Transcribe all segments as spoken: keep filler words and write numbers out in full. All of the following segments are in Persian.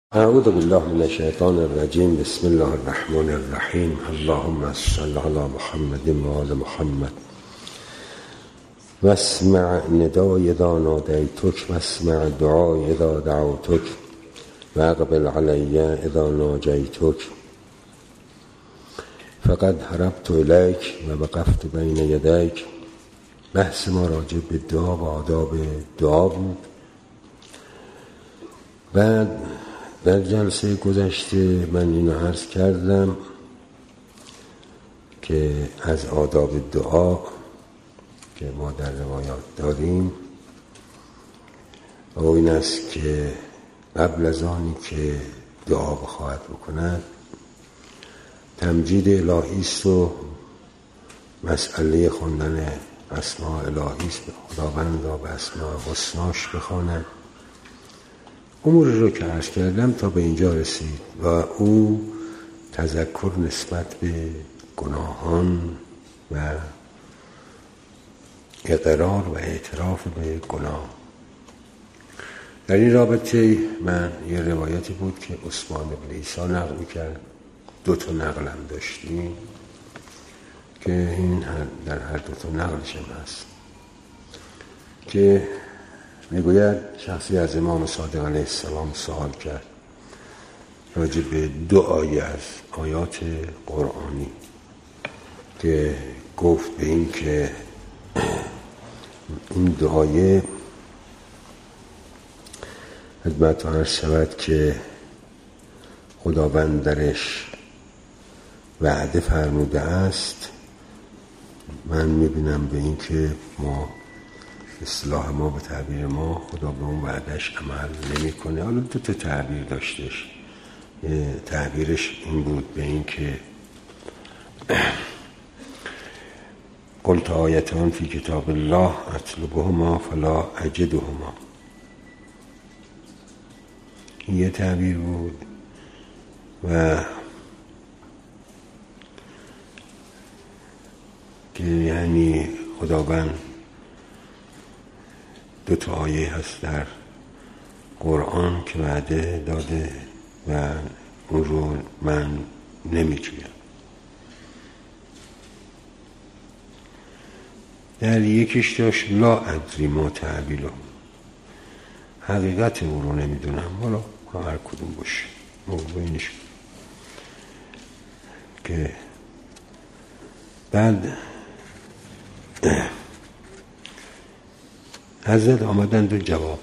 اعوذ بالله من الشیطان الرجیم. بسم الله الرحمن الرحیم. اللهم صل علی محمد و آل محمد واسمع ندای اذا نادیتک واسمع دعای اذا دعوتک واقبل علی اذا ناجیتک فقد هربت الیک و وقفت بین یدیک. بحث ما راجع به دعا و آداب دعا بود. بعد در جلسه گذشته من اینو عرض کردم که از آداب دعا که ما در روایات داریم و این است که قبل از آنی که دعا بخواهد بکند تمجید الهی است و مسئله خوندن اسماء الهی است. خداوند را به اسماء حسناش بخواند. اموری رو که عرض کردم تا به اینجا رسید و او تذکر نسبت به گناهان و اقرار و اعتراف به گناه. در این رابطه من یه روایتی بود که عثمان بن عیسی نقل می‌کرد، دو تا نقلم داشتیم که این در هر دو تا نقلش هم هست که میگوید شخصی از امام صادق علیه السلام سوال کرد راجع به دو آیه از آیات قرآنی که گفت به این که این دو آیه خدمت عرض شود که خداوند درش وعده فرموده است. من میبینم به این که ما اصلاح ما به تعبیر ما خدا به اون وعدش عمل نمی کنه. حالا دو تا تعبیر داشتش. تعبیرش این بود به این که قلت آیتان فی کتاب الله اطلبهما فلا اجدهما. این یه تعبیر بود و که یعنی خداوند دو تا آیه هست در قرآن که وعده داده و اون رو من نمی‌جویم. در یکیش داشت لا ادری ما تعبیله، حقیقت اون رو نمیدونم. حالا هر کدوم باشه موضوعینش که بعد حضرت آمدن دو جواب.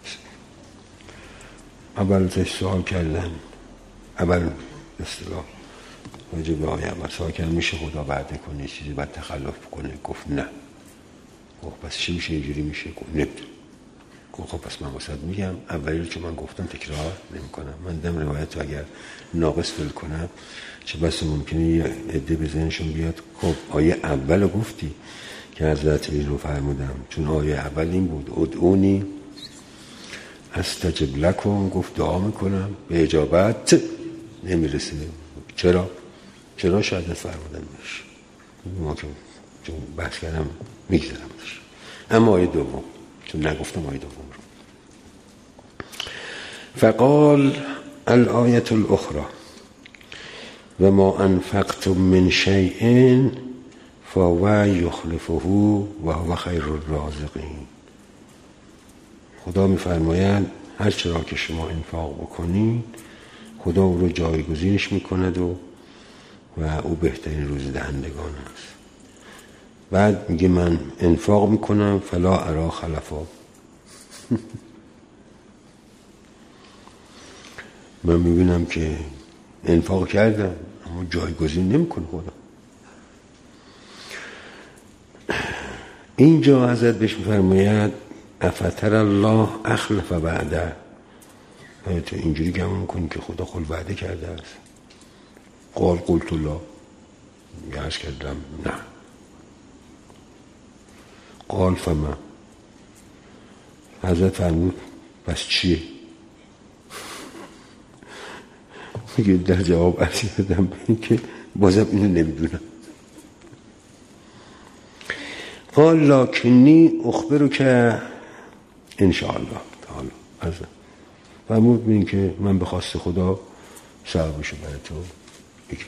اول سوال کردن، اول اصطلاح راجع به آیه اول سوال کردن میشه خدا وعده کنه چیزی بعد تخلف کنه؟ گفت نه. گفت پس چی میشه اینجوری میشه؟ گفت نمیدونم. گفت خب پس من واسط میگم اولی رو چون من گفتم تکرار نمی کنم. من دم روایت رو اگر ناقص فل کنم چه بس ممکنه یه عده به ذهنشون بیاد خب آیه اول رو گفتی که حضرت این رو فرمودم چون آیه اول این بود ادعونی استجب لکم. گفت دعا میکنم به اجابت نمیرسه. چرا؟ چرا شاید فرمودم بشه ما که چون بحث کردم میگذارم بشه. اما آیه دوم چون نگفتم آیه دوم رو فقال الآیة الاخرى و ما انفقتم من شیء فهو یخلفه و هو خیر الرازقین. خدا میفرماید هر چرا که شما انفاق بکنید خدا او رو جایگزینش میکند و و او بهترین روزی دهندگان است. بعد میگه من انفاق میکنم فلا ارا خلفا. من میبینم که انفاق کردم اما جایگزین نمیکنه خدا. اینجا حضرت بهش میفرماید افتر الله اخلف وعده. تو اینجوری گمان کنی که خدا خود وعده کرده است. قال قلت الله یعرض کردم نه. قال فما. حضرت فرمود پس چیه؟ میگه در جواب عرض کردم به این که بازم اینو نمیدونم. قال لکنی اخبرو که انشاءالله تعالی. فرمود ببین که من به خواست خدا ثوابشو برای تو بگم.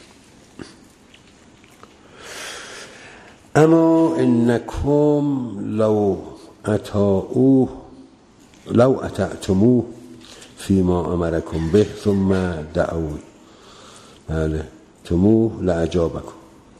اما انکم لو اطاعوه لو اطعتموه فیما امرکم به ثم دعوا بله تموه لعجابکم.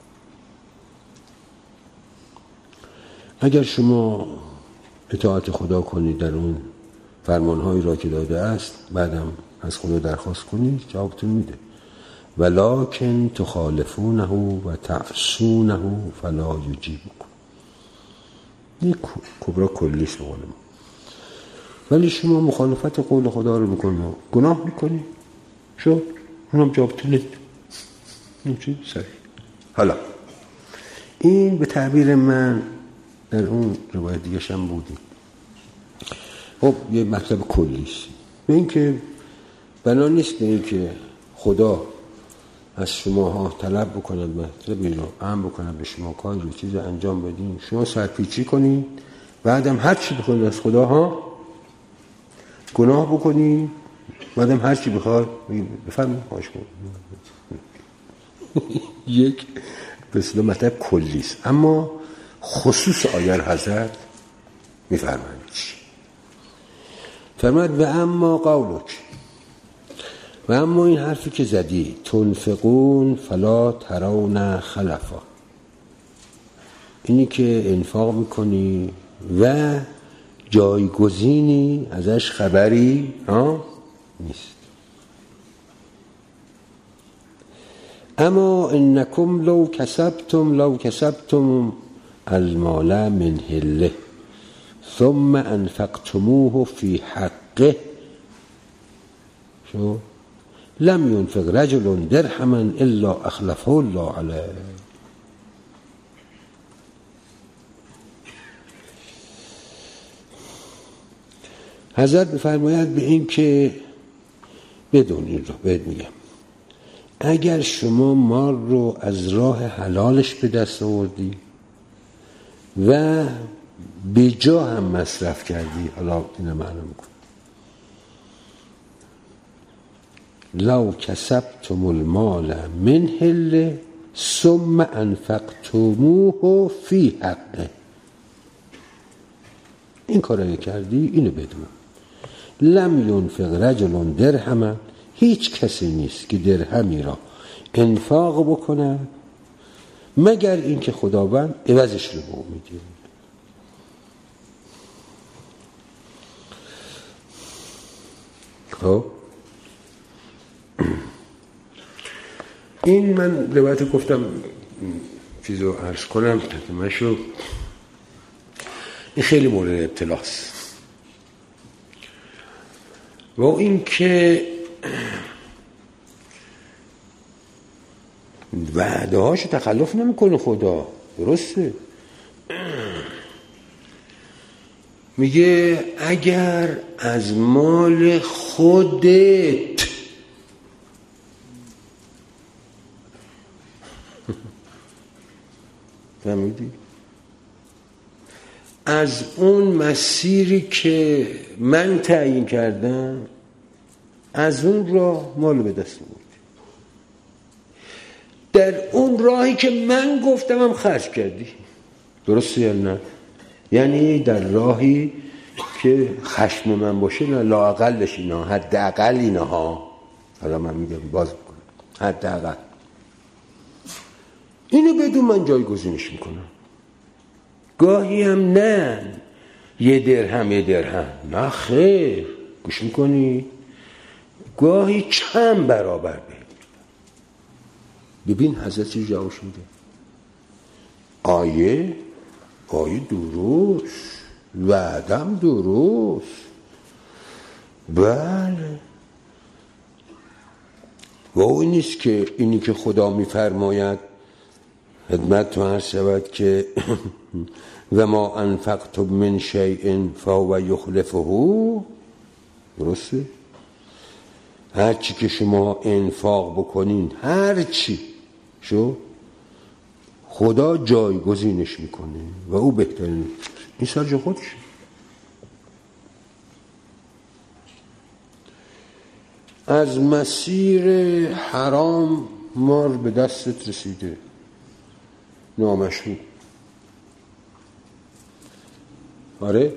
اگر شما اطاعت خدا کنید در اون فرمانهایی را که داده است، بعدم از خدا درخواست کنید، جوابتون میده. ولکن تخالفونه و تعصونه فلا یجیبکم. یک کبرا کلیست به قول ما. ولی شما مخالفت قول خدا رو میکنید، گناه میکنید، شو اونم جوابتون نید. این چی؟ سریع. حالا این به تعبیر من در اون روایت دیگه شم بودیم. خب یه مطلب کلیست. به این که بنا نیست به این که خدا از شماها طلب بکنند مطلبی رو امر بکنند به شما کاری رو چیز انجام بدین، شما سرپیچی کنید، بعدم هر چی بخواید از خدا ها گناه بکنید، بعدم هر چی بخواید بفرمایید خواهش کنید. یک به اصطلاح مطلب کلیست. اما خصوص آیه حضرت میفرمایند چی؟ فرماید و اما قولک، و اما این حرفی که زدی تنفقون فلا ترون خلفا، اینی که انفاق میکنی و جایگزینی ازش خبری ها نیست. اما انکم لو کسبتم لو کسبتم المال من هله ثم انفقتموه فی حقه شو لم ينفق رجل درهما الا اخلفه الله علیه. حضرت بفرماید به این که بدون این رو بهت میگم، اگر شما مال رو از راه حلالش به دست آوردی و به جا هم مصرف کردی، حالا اینو معلوم میکنم، لو کسبتم المال من هله ثم انفقتموه فی حقه، این کارو کردی، اینو بدون لم ینفق رجل درهما، هیچ کسی نیست که درهمی را انفاق بکنه مگر اینکه خداوند عوضش رو به او میده. خب این من روایت گفتم چیزو عرض کنم ترجمه‌شو، این خیلی مورد ابتلاست و این که وعده هاشو تخلف نمیکنه خدا، درسته؟ میگه اگر از مال خودت فهمیدی؟ از اون مسیری که من تعیین کردم از اون راه مال به دست آوردی، در اون راهی که من گفتم هم خرج کردی، درسته یا نه؟ یعنی در راهی که خشم من باشه، نه لااقلش اینا، حداقل اینا ها، حالا من میگم باز بکنم حداقل اینو بدون من جایگزینش میکنم. گاهی هم نه یه درهم یه درهم، نه خیر، گوش میکنی؟ گاهی چند برابر بگیر. ببین حضرت چی جوابش میده. آیه آیه درست، وعدم درست، بله، و این نیست که اینی که خدا میفرماید خدمت تو هر شود که و ما انفقتم من شیء فهو یخلفه، درسته؟ هر چی که شما انفاق بکنین، هر چی شو خدا جایگزینش میکنه و او بهترین، این سرج خودش. از مسیر حرام مار به دستت رسیده، نامشروع. آره،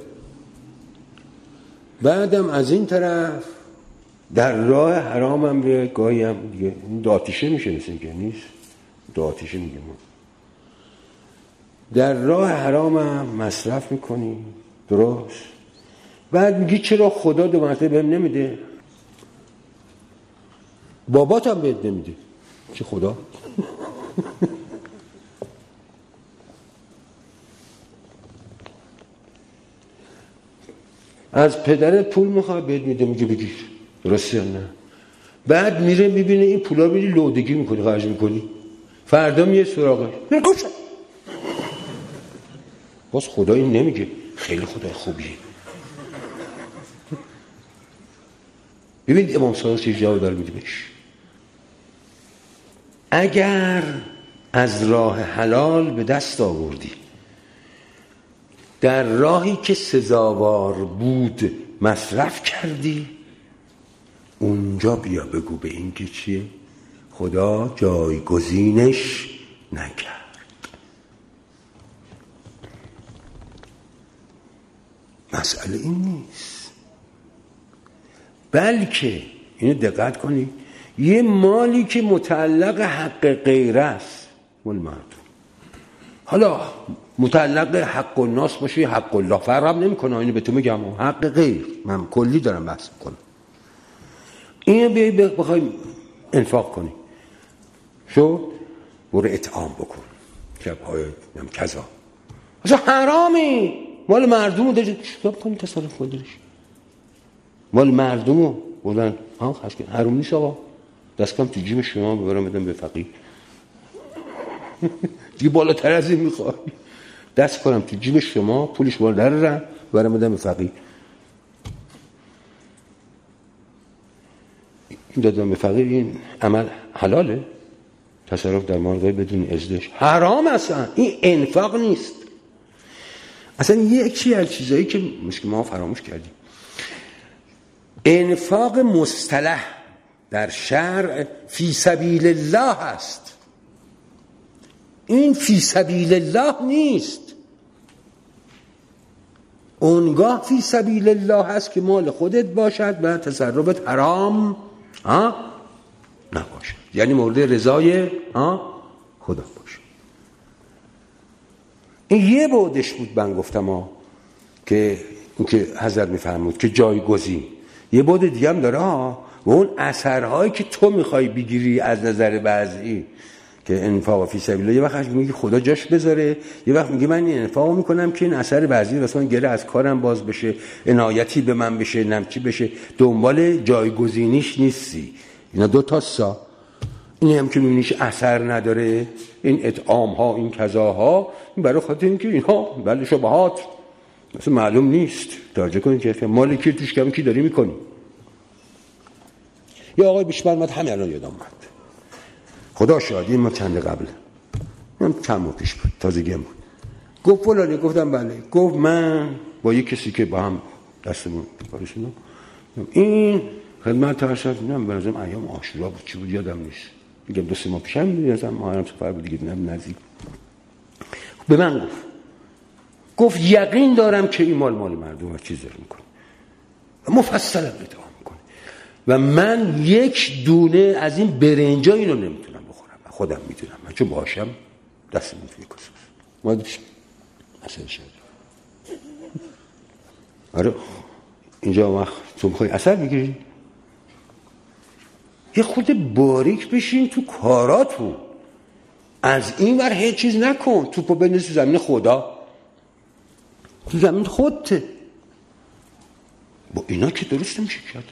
بعدم از این طرف در راه حرام هم به گاهی هم دیگه داتیشه میشه، مثل که نیست داتیشه میگه ما در راه حرام هم مصرف میکنی. درست. بعد میگی چرا خدا دو مرتبه بهم نمیده؟ بابات هم بهت نمیده چه خدا؟ از پدرت پول میخواد بهت میده، میگه بگیر. درسته یا نه؟ بعد میره میبینه این پولا میری لودگی میکنی، خرج میکنی، فردا میه سراغش میره گوش. باز خدا این نمیگه خیلی خدای خوبیه. ببینید امام صادق چه جواب داره میده بهش. اگر از راه حلال به دست آوردی، در راهی که سزاوار بود مصرف کردی، اونجا بیا بگو به این که چیه؟ خدا جایگزینش نکرد. مسئله این نیست، بلکه اینو دقت کنی، یه مالی که متعلق حق غیر است مال مردم، حالا متعلق حق الناس باشه حق الله، فرق نمیکنه. اینو به تو میگم حق غیر، من کلی دارم بحث میکنم. اینو بیای بخوای انفاق کنی، شو برو اطعام بکن، شب‌های نم کذا، اصلا حرامی، مال مردمو داری چیکار کنی؟ تصرف کنیش مال مردمو بودن ها خرج کن. حرام نیست آقا، دست کم تو جیب شما ببرم بدم به فقیر. دیگه بالاتر از این میخوای؟ دست کنم تو جیب شما، پولش بالا در رم ببرم بدم به فقیر. این دادن به فقیر این عمل حلاله؟ تصرف در مال غیر بدون اذنش حرام. اصلا این انفاق نیست. اصلا یکی از چیزایی که مثل ما فراموش کردیم، انفاق مصطلح در شرع فی سبیل الله هست. این فی سبیل الله نیست. اونگاه فی سبیل الله هست که مال خودت باشد و تصرفت حرام ها نباشد، یعنی مورد رضای ها خدا باشه. این یه بودش بود. من گفتم ها که این که حضرت میفرمود که جایگزین، یه بود دیگه هم داره ها، و اون اثرهایی که تو میخوای بگیری از نظر بعضی که انفاق فی سبیل الله، یه وقت میگه خدا جاش بذاره، یه وقت میگه من این انفاق میکنم که این اثر بعضی مثلا گره از کارم باز بشه، عنایتی به من بشه، نمچی بشه، دنبال جایگزینیش نیستی. اینا دو تا سا. این هم که میبینیش اثر نداره، این اطعام ها، این کذاها، این برای خاطر اینکه اینها بله شبهات مثلا معلوم نیست. توجه کنید که مالی که توش کمی که داری میکنی. یا آقای بیشمرمت همین الان یادم اومد، خدا شاهدی، ما چند قبل من چند ماه پیش بود، تازگی بود، گفت فلانی، گفتم بله، گفت من با یک کسی که با هم دستمون کارشون این خدمت ترشد نم برازم ایام عاشورا بود چی بود یادم نیست، میگم دو سه ماه پیشم می‌دونم محرم سفر بود دیگه، نم نزدیک به من گفت گفت یقین دارم که این مال مال مردم چیز داره میکنه، مفصل ادعا میکنه و من یک دونه از این برنجا اینو نمیتونم بخورم، خودم میدونم، من چون باشم دستم توی کاسه ما دوش اصلا شد. آره اینجا وقت تو میخوای اثر بگیری یه خود باریک بشین تو کاراتون، از این ور هیچ چیز نکن، توپو بنداز تو زمین خدا، تو زمین خودته، با اینا که درست نمیشه کرد.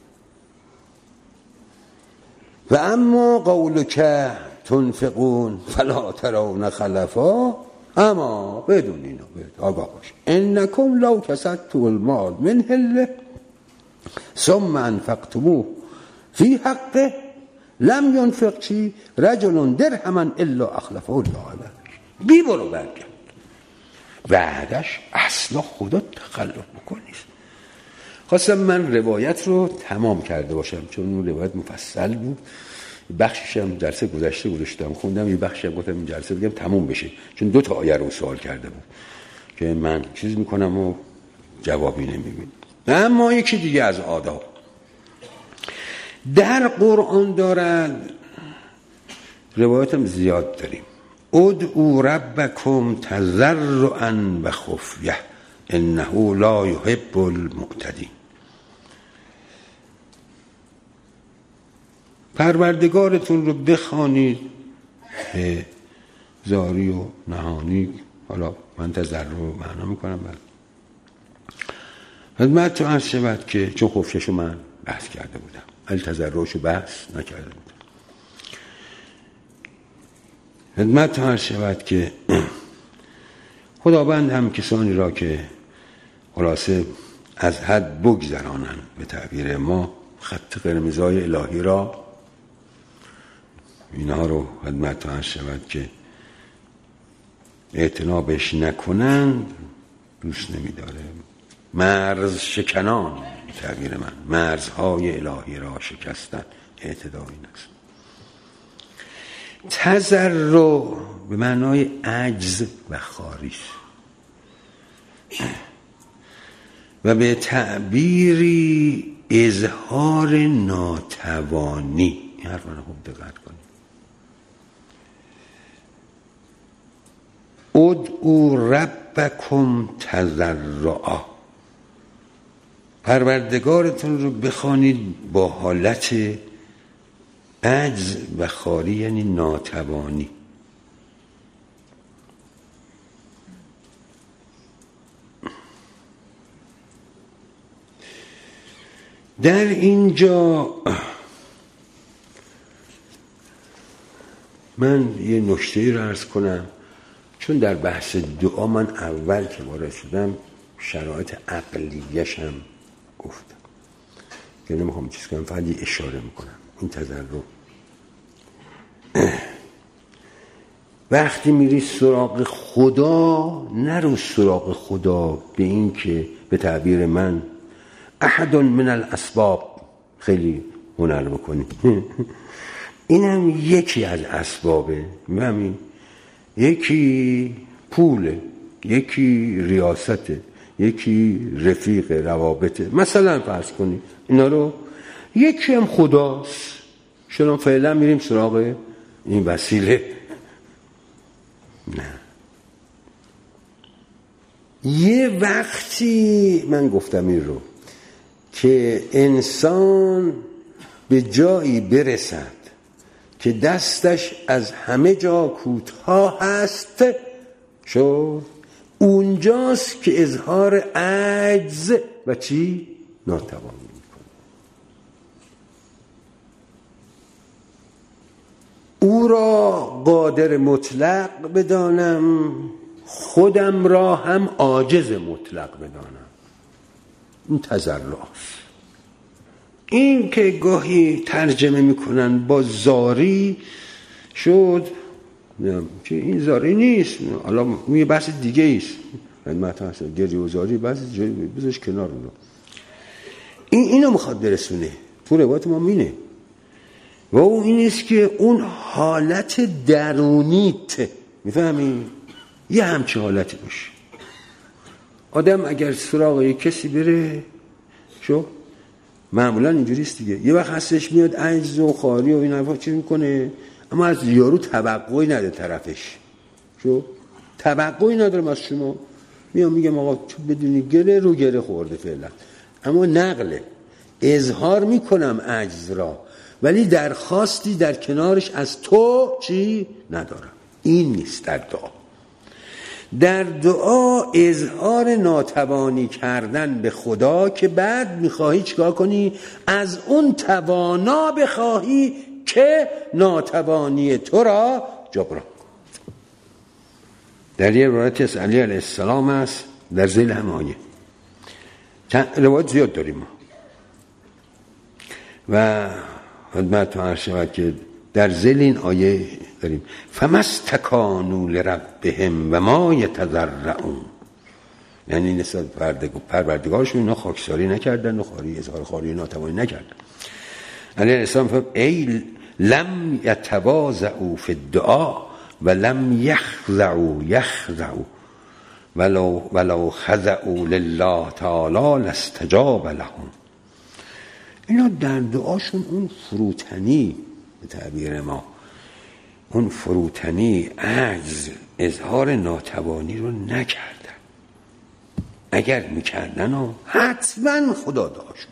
و اما قولک تنفقون فلا ترون خلفا، اما بدون اینا آگاه باش، انکم لو کسدتم المال من حله ثم انفقتموه فی حقه لم ینفق چی رجل درهما الا اخلفه الله علیه. بی برو برگرد، وعدش اصلا خدا تخلف بکن نیست. خواستم من روایت رو تمام کرده باشم، چون اون روایت مفصل بود. بخشش هم جلسه گذشته گذاشتم خوندم، یه بخشی هم گفتم این جلسه بگم تموم بشه، چون دو تا آیه رو سوال کرده بود که من چیز میکنم و جوابی نمیبینم. اما یکی دیگه از آداب در قرآن دارد، روایت هم زیاد داریم. ادعوا ربکم تضرعا و خفیه انه لا یحب المعتدین. پروردگارتون رو بخوانید به زاری و نهانی. حالا من تضرع رو معنا میکنم، بله خدمت تو عرض شود که چون خفیه‌شو من بحث کرده بودم، ولی تضرعشو بحث نکرده بودم. خدمت تو عرض شود که خداوند هم کسانی را که خلاصه از حد بگذرانند، به تعبیر ما خط قرمزای الهی را، اینها رو خدمت تو عرض شود که اعتنابش نکنند دوست نمیداره. مرز شکنان، به تعبیر من مرزهای الهی را شکستن، اعتدای این است. تضرع به معنای عجز و خاری و به تعبیری اظهار ناتوانی. این حرف رو خوب دقت کنید. ادعوا ربکم تضرعا، پروردگارتون رو بخوانید با حالت عجز و خاری، یعنی ناتوانی. در اینجا من یه نکته رو عرض کنم، چون در بحث دعا من اول که وارد شدم شرایط عقلیش هم گفتم که نمیخوام چیز کنم، فقط یه اشاره میکنم. این تضرع وقتی میری سراغ خدا، نرو سراغ خدا به این که به تعبیر من احد من الاسباب، خیلی هنر بکنی اینم یکی از اسبابه، همین یکی پوله، یکی ریاسته، یکی رفیق روابطه، مثلا فرض کنی اینا رو. یکی هم خداست. شما فعلا میریم سراغ این وسیله. نه، یه وقتی من گفتم این رو که انسان به جایی برسد که دستش از همه جا کوتاه هست، شو اونجاست که اظهار عجز و چی؟ ناتوانی میکنه. او را قادر مطلق بدانم، خودم را هم عاجز مطلق بدانم. این تضرع است. این که گاهی ترجمه میکنن با زاری شد که این زاری نیست، حالا یه بحث دیگه ایست، مثلا گریه و زاری بحث جایی بذارش کنار رو. این اینو میخواد برسونه، تو روایت ما مینه و اون این است که اون حالت درونیت، میفهمی؟ یه همچه حالتی باشه. آدم اگر سراغ یک کسی بره، شو معمولا اینجوریست دیگه، یه وقت هستش میاد عجز و خاری و این حرفا چی میکنه، اما از یارو توقعی نداره طرفش، شو توقعی ندارم از شما، میام میگم آقا تو بدونی گره رو گره خورده فعلا، اما نقله اظهار میکنم عجز را، ولی درخواستی در کنارش از تو چی ندارم. این نیست در دعا. در دعا اظهار ناتوانی کردن به خدا که بعد میخواهی چیکار کنی؟ از اون توانا بخواهی که ناتوانی تو را جبران کند. در یه روایت از علی علیه السلام است، در ذیل هم آیه، روایت زیاد داریم ما و خدمت عرض شود که در ذیل این آیه داریم فمستکانوا لربهم و ما یتضرعون. یعنی نسبت پروردگارشون اینا خاکساری نکردن و خاری اظهار خاری ناتوانی نکردن. علیه السلام فرمود ای لم یتواضعوا فی الدعاء و لم یخضعوا یخضعوا ولو ولو خضعوا لله تعالی لاستجاب لهم. اینا در دعاشون اون فروتنی به تعبیر ما، اون فروتنی، عجز، اظهار ناتوانی رو نکردن. اگر میکردن و حتما خدا دعاشون.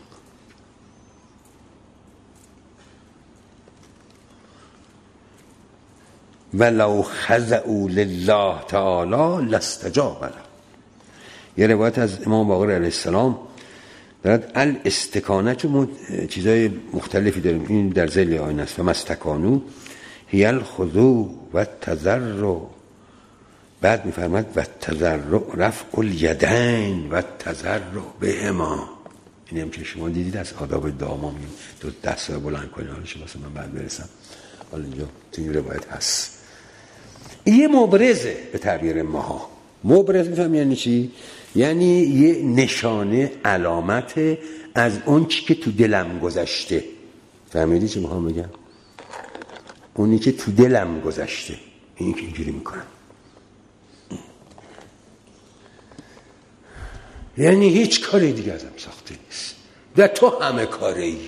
ولو خضعوا لله تعالی لاستجاب لهم. یه روایت از امام باقر علیه السلام دارد الاستکانه، چون چیزای مختلفی داریم، این در ذیل آیه است. و مستکانو هی الخضوع و تضرع. بعد میفرماد و تضرع رفع الیدین و تضرع بهما. این هم که شما دیدید از آداب دعا ما میگیم دو دست رو بلند کنید. حالا شما من بعد برسم، حالا اینجا تو این روایت هست. یه مبرزه به تعبیر ماها. مبرز میفهم یعنی چی؟ یعنی یه نشانه، علامت از اون چی که تو دلم گذشته. فهمیدی چی میخوام بگم؟ اونی که تو دلم گذشته، این که اینجوری میکنم. یعنی هیچ کاری دیگه ازم ساخته نیست و تو همه کاره ای.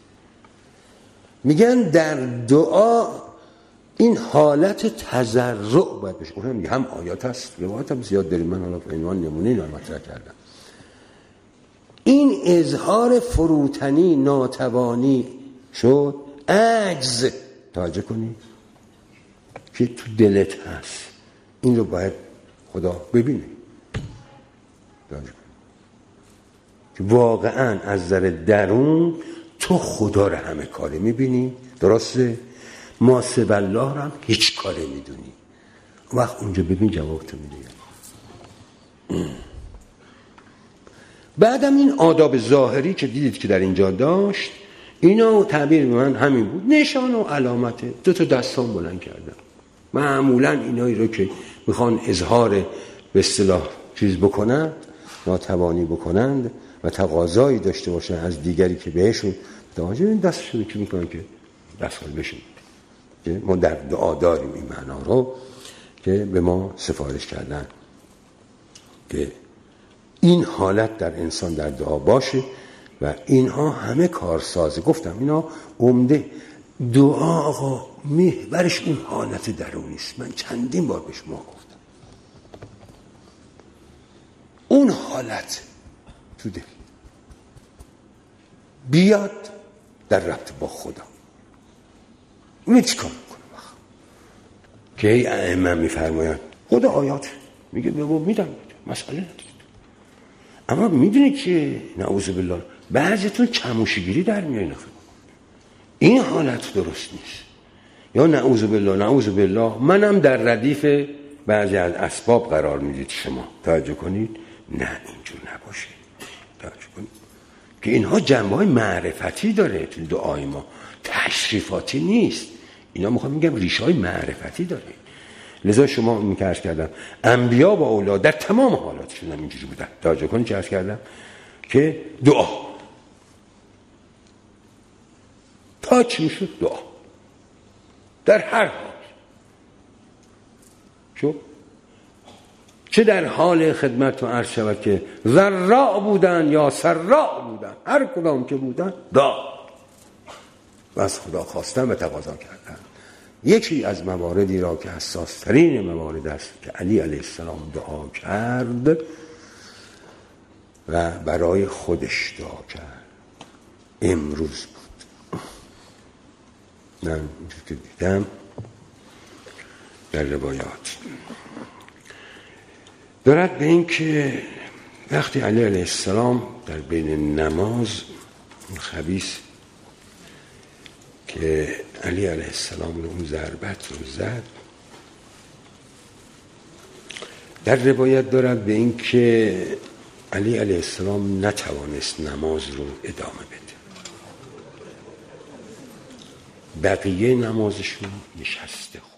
میگن در دعا این حالت تضرع باید بشه. اونم میگه هم آیات هست، روایات هم زیاد داریم، من حالا عنوان نمونه اینا مطرح کردم. این اظهار فروتنی، ناتوانی شد، عجز، توجه کنی که تو دلت هست. این رو باید خدا ببینه، توجه کنی که واقعا از نظر درون تو خدا رو همه کاره میبینی. درسته؟ ما سب الله رو هم هیچ کاره میدونی. وقت اونجا ببین جواب تو میده. بعدم این آداب ظاهری که دیدید که در اینجا داشت، اینا تعبیر من همین بود، نشان و علامته. دو تا دستان بلند کردم. معمولا اینایی رو که میخوان اظهار به اصطلاح چیز بکنند، ناتوانی بکنند و تقاضایی داشته باشن از دیگری که بهشون توجه، این دستشون که میکنن که دستان بشون. ما در دعا داریم این معنا رو که به ما سفارش کردن که این حالت در انسان در دعا باشه و اینها همه کارسازه. گفتم اینا عمده دعا آقا محورش اون حالت درونی است. من چندین بار به شما گفتم اون حالت تو دل بیاد در رابطه با خدا. اون چی کار میکنه که ای ائمه میفرمایند خدا آیات میگه بگو میدم مسئله نداره، اما میدونی که نعوذ بالله بعضیتون چموشگیری در میارین. این حالت درست نیست. یا نعوذ بالله نعوذ بالله منم در ردیف بعضی از اسباب قرار میدید شما. توجه کنید نه اینجور نباشه. توجه کنید که اینها جنبه‌های معرفتی داره تو دعای ما، تشریفاتی نیست. اینا میخوام میگم ریشه‌های معرفتی داره. لذا شما این که عرض کردم انبیا با اولاد در تمام حالاتشون هم اینجوری بودن. توجه کنید چه عرض کردم که دعا تا چی میشد دعا در هر حال شو، چه در حال خدمت و عرض شود که ضراع بودن یا سراع بودن، هر کدام که بودن دعا و از خدا خواستن و تقاضا کردن. یکی از مواردی را که حساس ترین موارد است که علی علیه السلام دعا کرد و برای خودش دعا کرد امروز بود. من اینجور که دیدم در روایات دارد به این که وقتی علی علیه السلام در بین نماز خبیث که علی علیه السلام رو اون ضربت رو زد، در روایت دارد به این که علی علیه السلام نتوانست نماز رو ادامه بده. بقیه نمازشون نشسته